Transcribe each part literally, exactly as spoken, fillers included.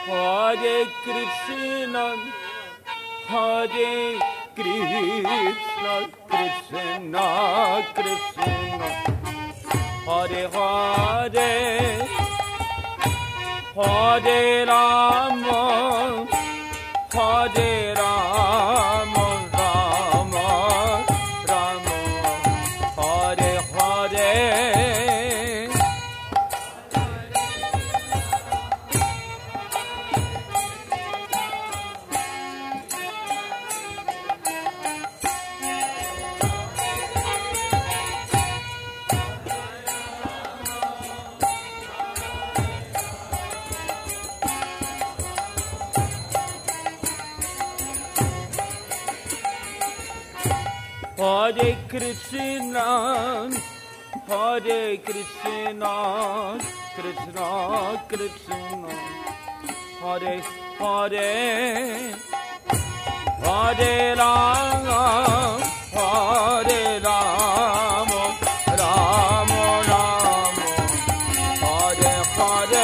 Hare Krishna, Hare Krishna, Krishna Krishna, Hare Hare, Hare Rama, Hare Rama, Rama Rama, Hare Hare. Hare Krishna, Hare Krishna, Krishna Krishna, Hare Hare, Hare Rama, Hare Rama, Rama Rama, Hare Hare.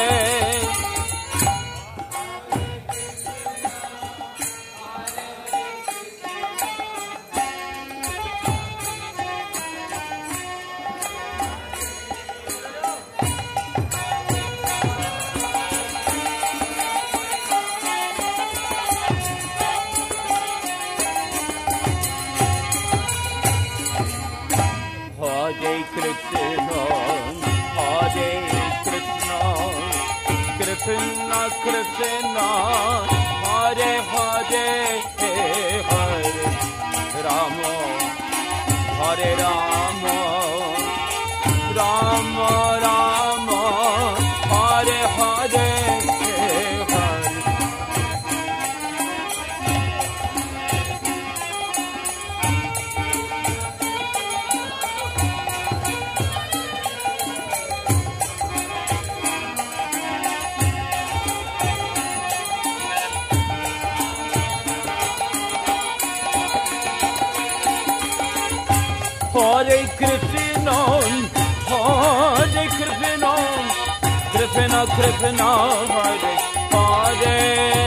Hare Krishna, Hare Krishna, Krishna Krishna, Hare Hare, Hare Rama, Hare Rama, Rama Rama, Hare Hare, Hare. Hare Krishna, Hare Krishna, Krishna Krishna, Hare Hare,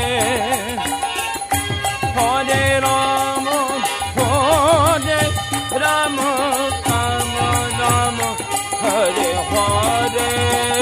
Hare Rama, Hare Rama, Rama Rama, Hare Hare.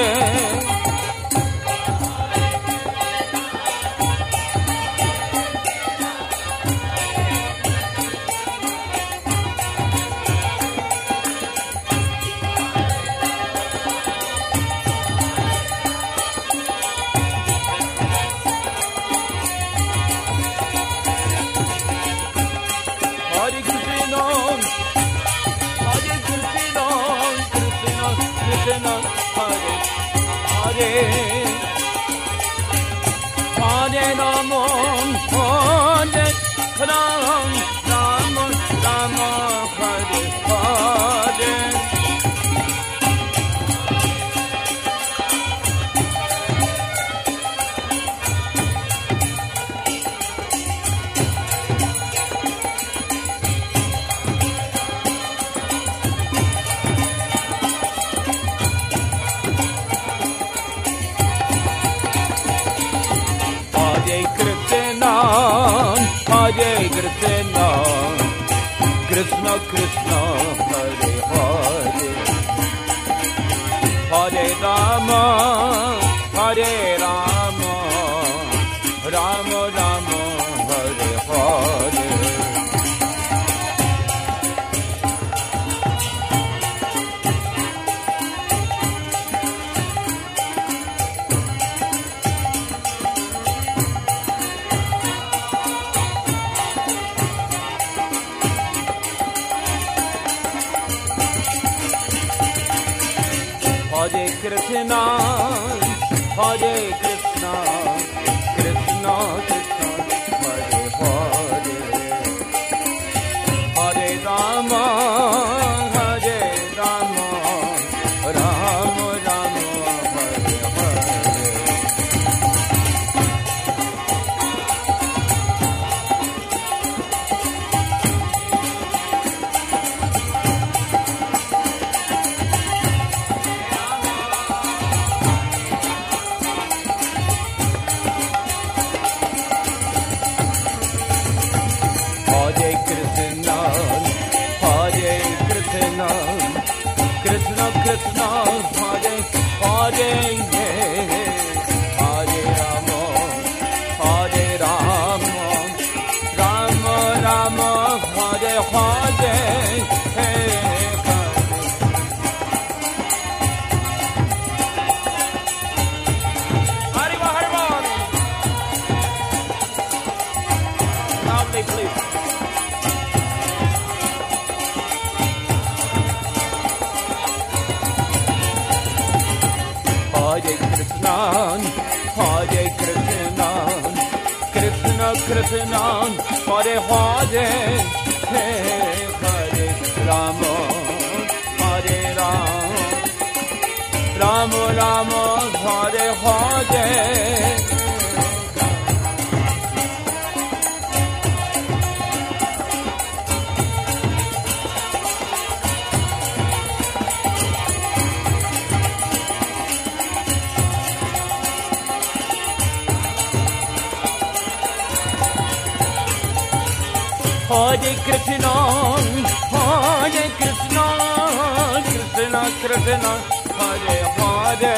Hare Krishna, Hare Krishna, Krishna Krishna, Hare Hare, Hare Rama, Hare Rama, Rama Rama, Hare Hare. Hare Krishna, Hare Krishna, Krishna Krishna, Hare Hare, Hare Rama, Hare Rama, Rama Rama, Hare Hare. Hare Krishna, Hare Krishna, Krishna Krishna, Hare Hare, Hare Rama, Hare Rama, Rama Rama, Hare Hare. Krishna, Krishna Krishna, Hare Hare, Hare Rama, Hare Rama, Rama Rama, Hare Hare, Hare Krishna, Krishna Krishna, Hare Hare, Hare Rama, Hare Rama, Rama Rama, Hare Hare. Hare Krishna, Hare Krishna, Krishna Krishna, Hare Hare,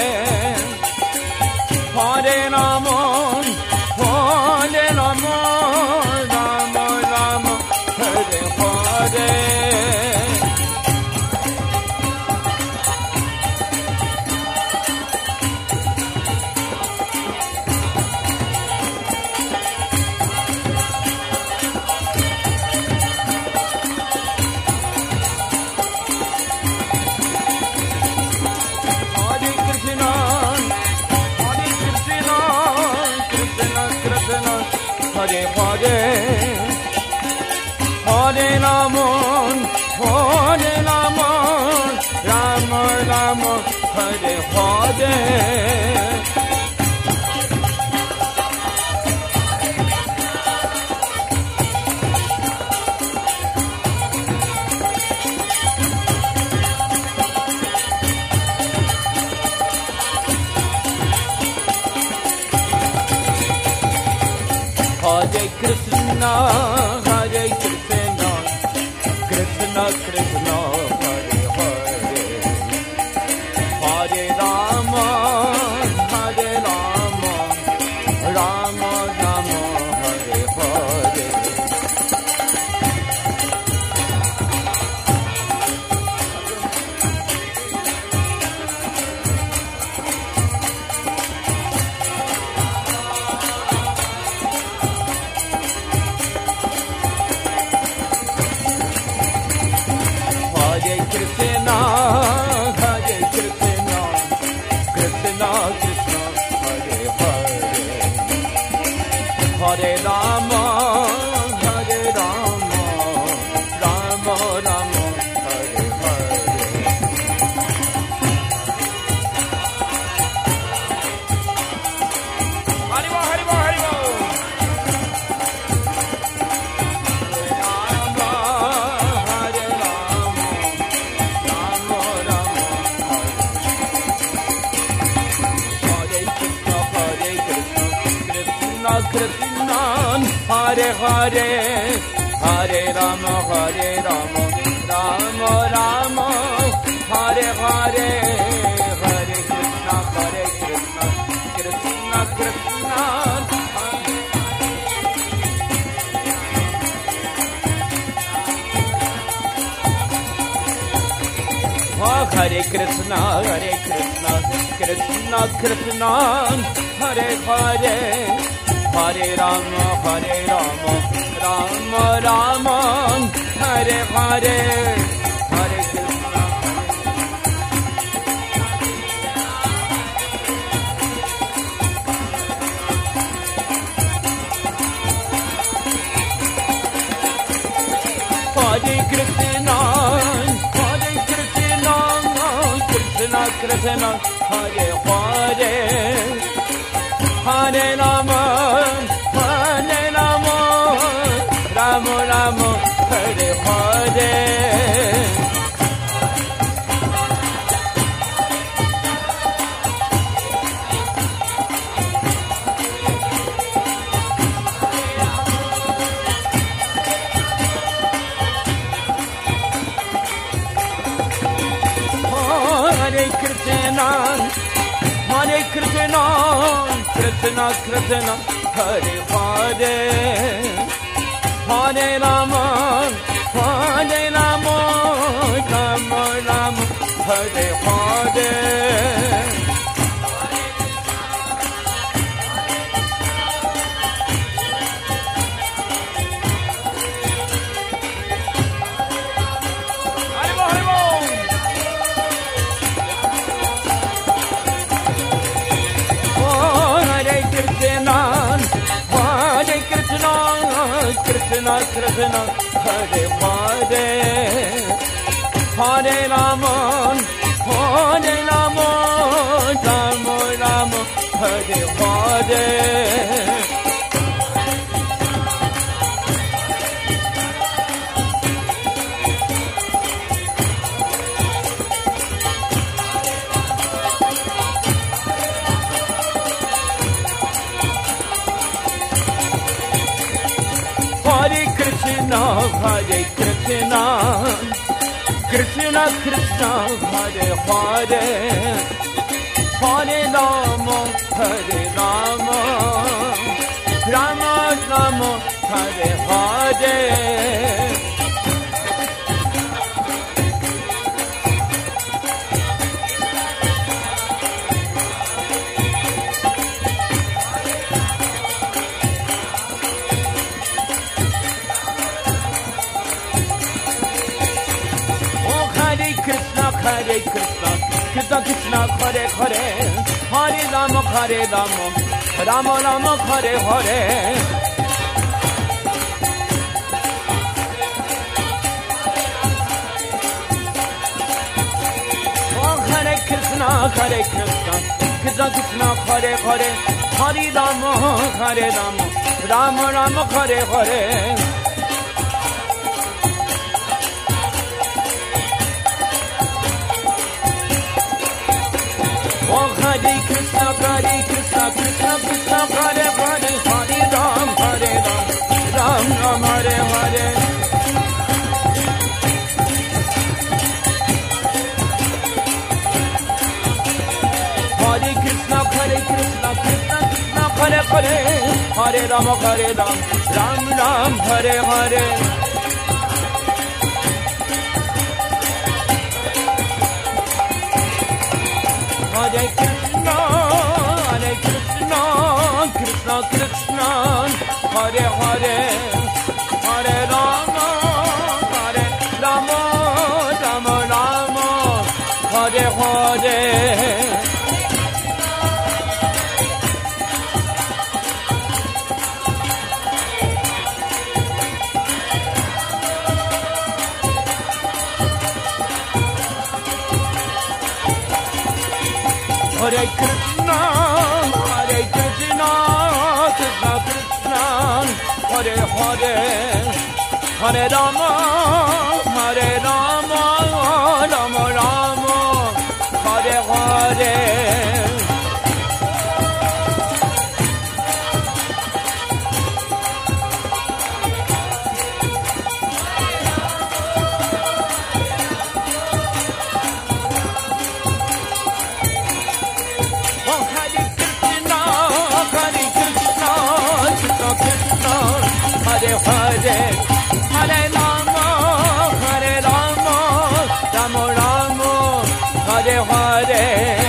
Hare Rama, Hare Rama, Rama Rama, Hare Hare. Hare Hare, Hare Rama, Hare Rama, Rama Rama, Hare Hare. Hare Krishna, Hare Krishna, Krishna Krishna, Hare Hare, Hare Rama, Hare Rama, Rama Rama, Hare Hare. Hare Krishna, Hare Krishna, Krishna Krishna, Hare Hare, Hare Rama, Hare Rama, Rama Rama, Hare Hare. Haribo, Haribo, Haribo. Krishna, Hare Hare, Hare Rama, Hare Rama, Rama Rama, Hare Hare, Hare Krishna, Hare Krishna, Krishna Krishna, Hare Krishna, Hare Krishna, Krishna Krishna, Hare Hare, Hare Rama, Hare Rama, Rama Rama, Hare Hare, Hare Krishna. Hare Krishna, Hare Krishna, Krishna Krishna, Hare Hare, Hare Rama, Hare Rama, Rama Rama, Hare Hare. Krishna, Hare Krishna, Krishna Krishna, Hare Hare, Hare Rama, Hare Rama, Rama Rama, Hare Hare. Krishna Krishna Hare Hare, Hare Rama, Hare Rama, Rama Rama, Hare Hare. Hare Krishna, Hare Krishna, Krishna Krishna, Hare Hare, Hare Rama, Hare Rama, Rama Rama, Hare Hare. Hare Krishna, Krishna Krishna, Hare Hare, Hare Rama, Hare Rama, Rama Rama, Hare Hare. Oh, Hare Krishna, Hare Krishna, Krishna Krishna, Hare Hare, Hare Rama, Hare Rama, Rama Rama, Hare Hare. Oh, Hare Krishna, Hare Krishna, Krishna Krishna, Hare Hare, Hare Ram, Hare Ram, Ram Ram, Hare Hare. Hare Krishna, Hare Krishna, Krishna Krishna, Hare Hare, Hare Ram, Hare Ram, Ram Ram, Hare Hare. Hare Krishna, Hare Krishna, Krishna Krishna, Hare Hare, Hare Rama, Hare Rama, Rama Rama, Hare Hare. Hare Krishna, Hare Krishna, Krishna Krishna, Hare Hare, Hare Rama, Hare Rama, Rama Rama, Hare Hare. Hare Hare, Hare Rama, Hare Rama, Rama Rama, Hare Hare.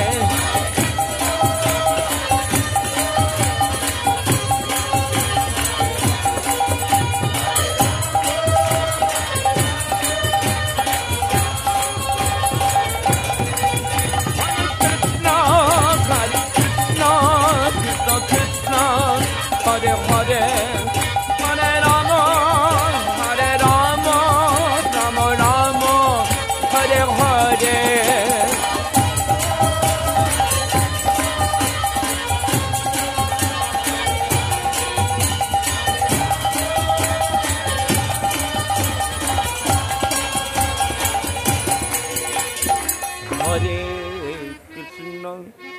Hare Hare, Hare Rama, Hare Rama, Rama Rama, Hare Hare. Hare Krishna,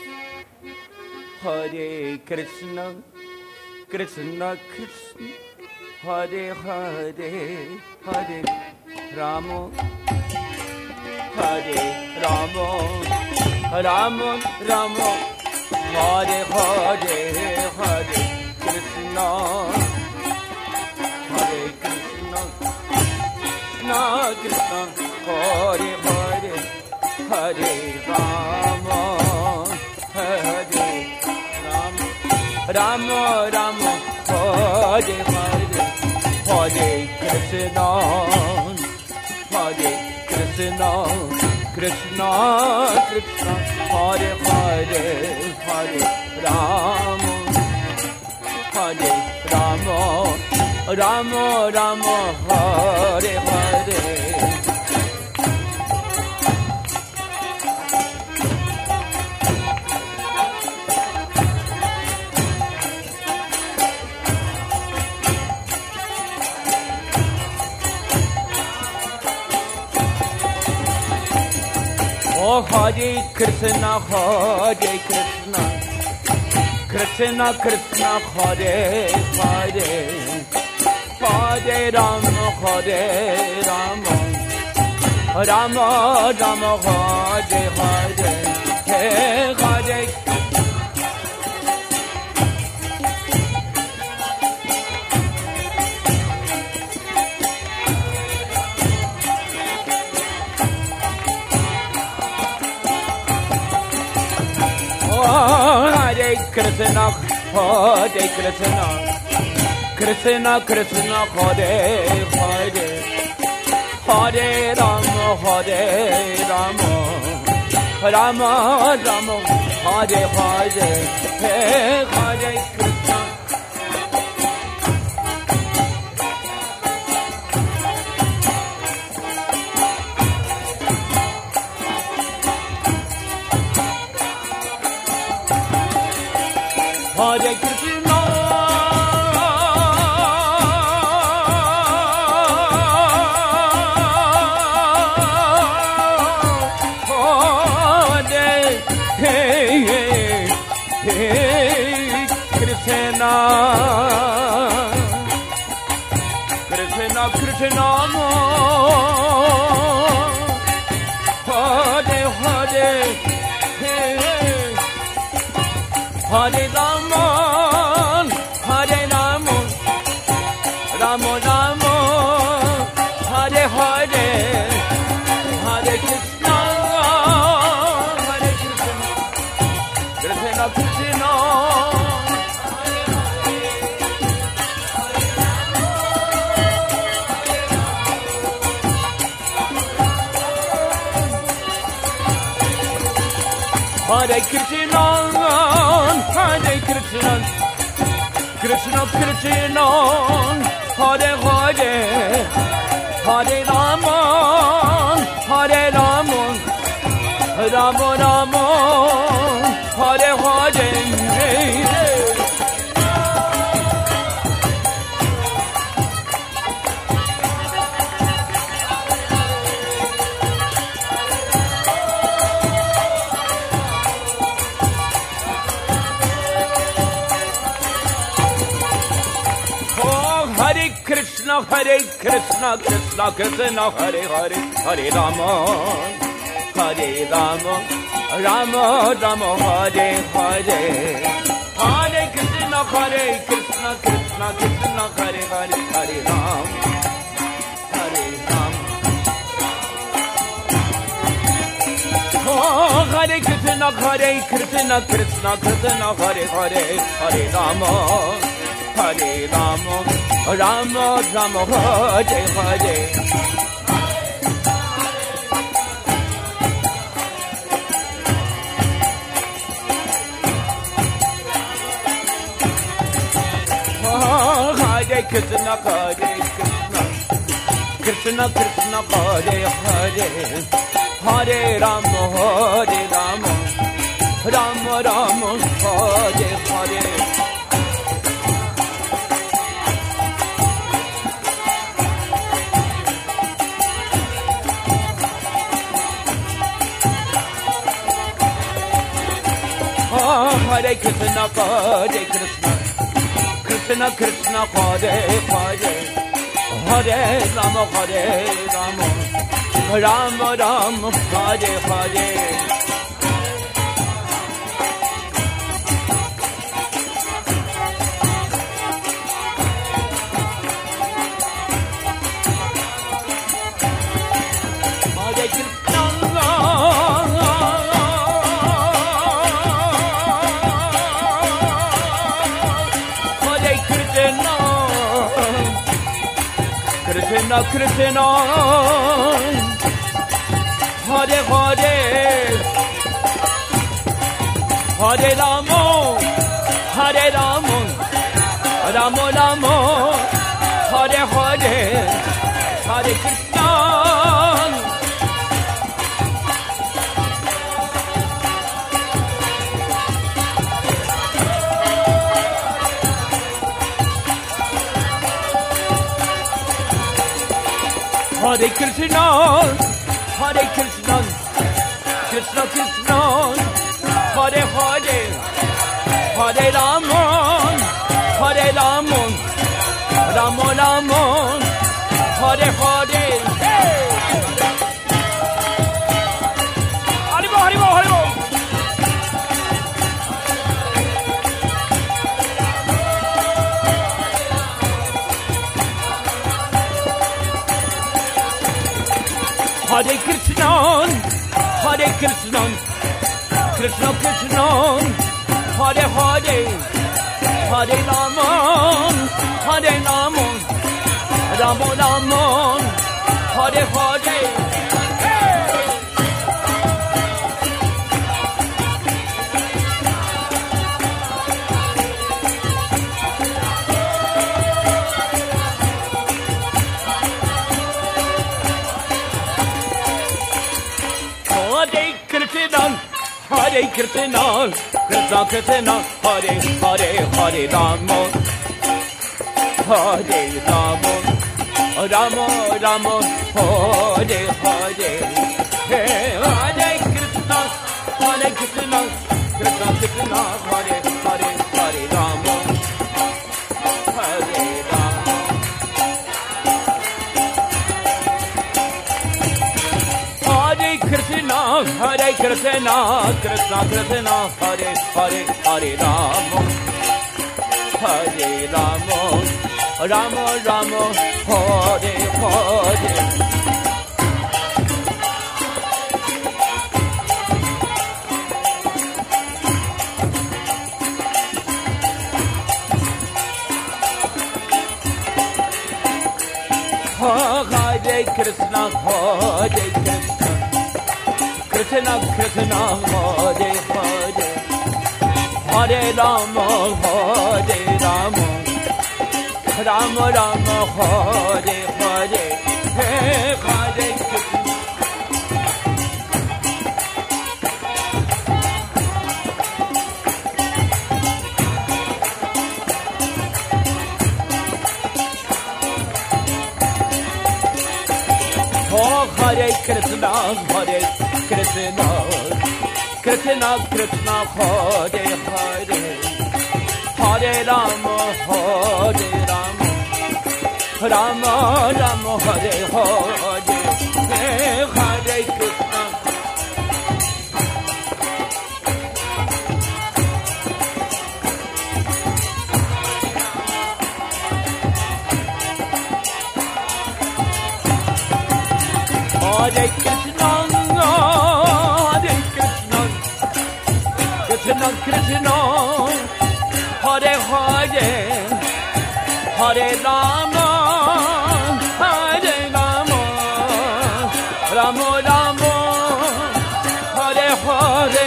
Hare Krishna, Krishna Krishna, Hare Hare, Hare Rama, Hare Rama, Rama Rama Hare Hare Hare Krishna Hare Krishna Krishna Krishna Hare Hare Hare Rama Hare Rama Rama Rama Hare Hare Hare Krishna Hare Krishna Krishna Krishna Hare Hare Hare Rama Hare Rama Rama Rama Hare Hare Oh Hare Krishna Hare Krishna Krishna Krishna Hare Hare Hare Rama Hare Rama Rama Rama Hare Hare Hare Hare Hare Krishna, Hare Krishna, Krishna Krishna, Hare Hare, Hare Rama, Hare Rama, Rama Rama, Hare Hare, Hare Krishna. Hare Krishna, Krishna, Krishna, Krishna, Hare Hare, Hare Rama, Hare Rama, Rama Rama, Hare Hare, Hare Krishna, Hare Krishna, Krishna Krishna. Hare Krishna, Hare Krishna, Krishna Krishna, Hare Hare, Hare Rama, Hare Rama, Rama Rama, Hare Hare. Krishna, Hare Krishna, Krishna Krishna, Hare Hare, Hare Rama, Hare Rama, Rama Rama, Hare Hare, Hare Krishna, Hare Krishna, Krishna Krishna, Hare Hare, Hare Rama, Hare Rama. Oh, Hare Krishna, Hare Krishna, Krishna Krishna, Hare Hare, Hare Rama, Hare Rama, Rama Rama, Hare Hare. Oh, Hare Krishna, Hare Krishna, Krishna Krishna, Hare Hare, Hare Rama, Hare Rama, Rama Rama, Hare Hare. Hare Krishna, Hare Krishna, Krishna Krishna, Hare Hare, Hare Rama, Hare Rama, Rama Rama, Hare Hare. Krishna Krishna Hare Hare Hare Rama Hare Rama Rama Rama Hare Hare Hare Krishna Hare Krishna, Hare Krishna, Krishna Krishna, Hare Hare, Hare Rama, Hare Rama, Rama Rama, Hare Hare. Haribo, Haribo, Haribo. Hare Krishna, Hare Krishna, Krishna Krishna, Hare Hare, Hare Rama, Hare Rama, Rama Rama, Hare Hare. Hare Krishna, Krishna Krishna, Hare Hare, Hare Rama, Hare Rama, Rama Rama, Hare Hare. Hare Krishna, Hare Krishna, Krishna Krishna, Hare Hare, Hare Rama, Hare Rama. Hare Krishna, Hare Krishna, Krishna Krishna, Hare Hare, Hare Rama, Hare Rama, Rama Rama, Hare Hare. Hare Krishna, Hare Krishna, Krishna Krishna, Hare Hare, Hare Rama, Hare Rama, Rama Rama, Hare Hare. Hare Krishna. Oh, Hare Krishna, Hare Krishna, Krishna Krishna, Hare Hare, Hare Rama, Hare Rama, Rama Rama, Hare Hare. Hare Krishna. Hare Krishna, Hare Krishna, Krishna Krishna, Hare Hare, Hare Rama, Hare Rama, Rama Rama, Hare Hare.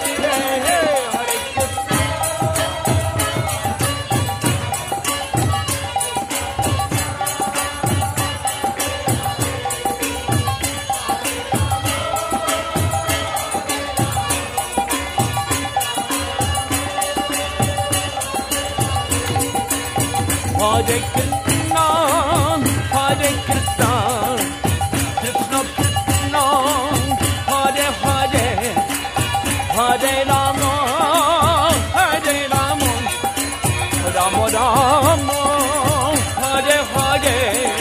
Hare Krishna, Hare Krishna, Krishna Krishna, Hare Hare, Hare Rama, Hare Rama, Rama Rama, Hare Hare.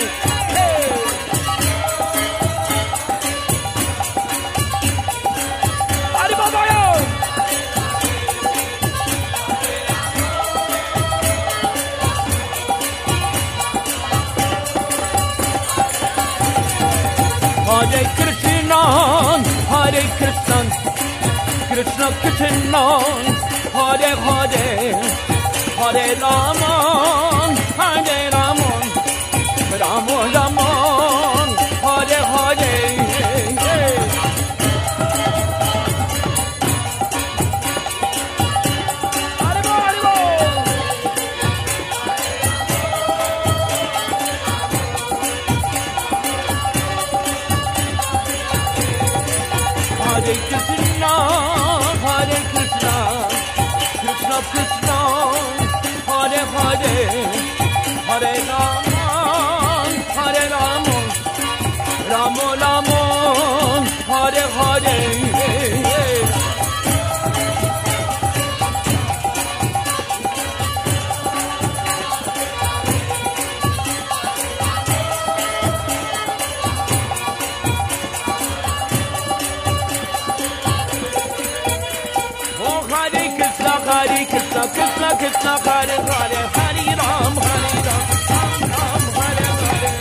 Hare Krishna, Hare Krishna, Krishna Krishna, Hare Hare, Hare Rama, Hare Rama, Rama Rama, Krishna, Hare Hare, Hare Rama, Hare Rama, Rama Rama, Hare Hare. Hare Krishna, Krishna Krishna, Hare Hare, Hare Ram, Hare Ram, Ram Ram, Hare Hare.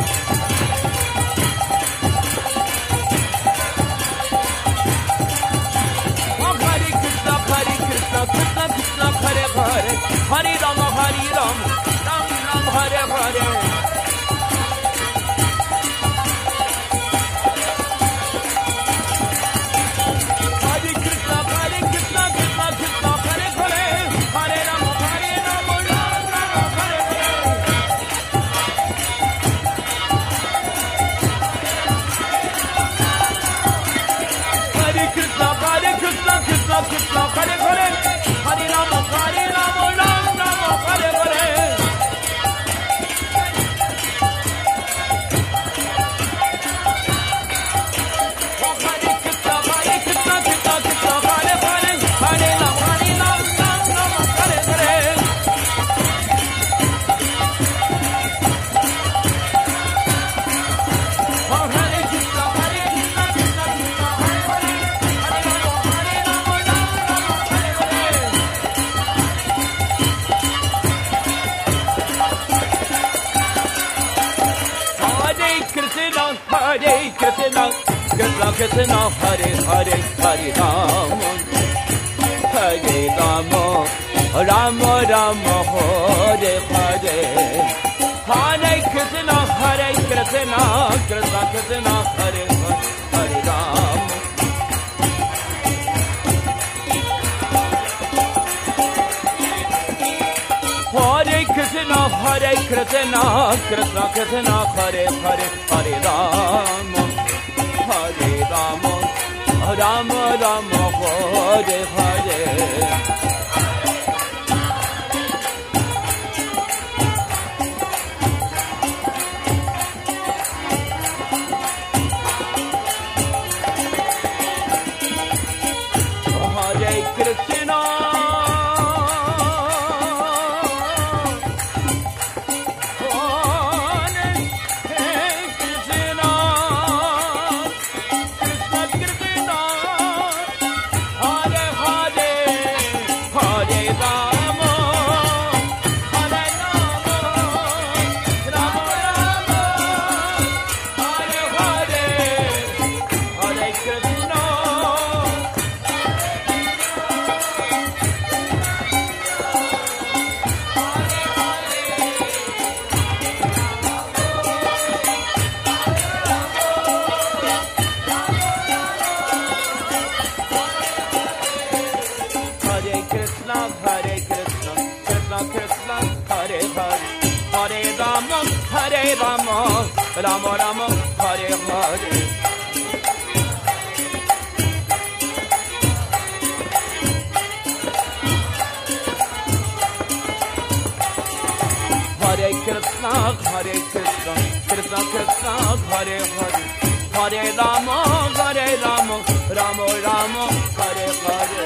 Oh, Hare Krishna, Hare Krishna, Krishna Krishna, Hare Hare, Hare Ram, Hare Ram, Ram Ram, Hare Hare. Krishna, Hare Hare, Hare Rama, Hare Rama, Ram Rama, Hare Hare. Oh, Hare Krishna, Hare Krishna, Krishna Krishna, Hare Hare, Hare Rama, Hare Rama, Ram Rama, Hare Hare. Oh, Hare Krishna, Hare Krishna, Krishna Krishna, Hare Hare, Hare Rama, Hare Rama, Ram Rama, Hare Hare. Hare Krishna, Hare Krishna, Krishna Krishna, Hare Hare, Hare Rama, Hare Rama, Rama Rama, Hare Hare. Hare Krishna, Hare Krishna, Krishna Krishna, Hare Hare, Hare Rama. Hare Krishna, Hare Krishna, Krishna Krishna, Hare Hare, Hare Rama, Hare Rama, Rama Rama, Hare Hare. Hare Krishna, Hare Rama, Rama Rama, Hare Hare. Hare Krishna, Hare Krishna, Krishna Krishna, Hare Hare. Hare Rama, Hare Rama, Rama Rama, Hare Hare.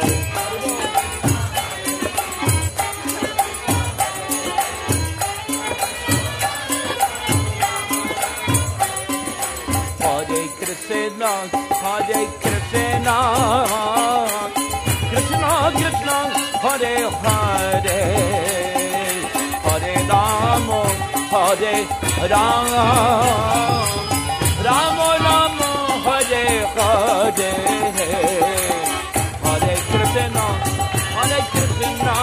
Hare Krishna, Hare Krishna, Krishna Krishna, Hare Hare, Hare Rama, Hare Rama, Rama Rama, Hare Hare, Hare Krishna, Hare Krishna.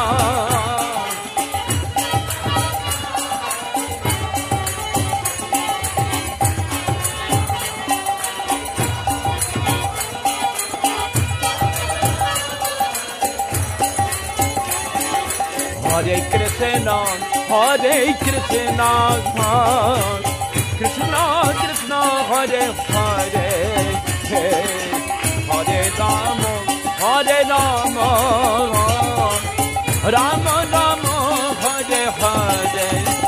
Hare Krishna, Hare Krishna, Krishna Krishna, Hare Hare, Hare Rama, Hare Rama, Ram Ram Hare Hare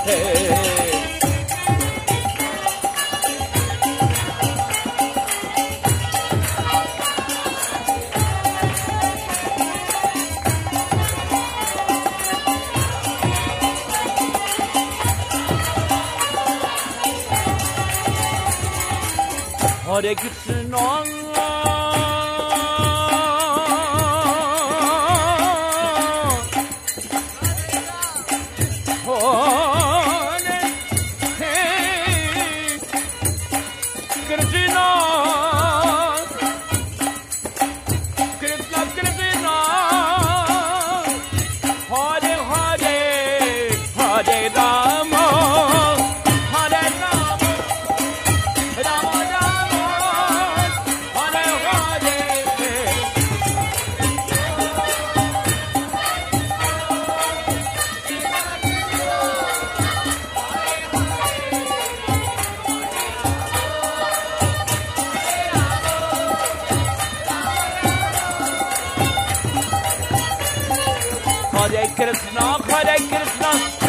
Hare Krishna Hare Krishna, Hare Krishna,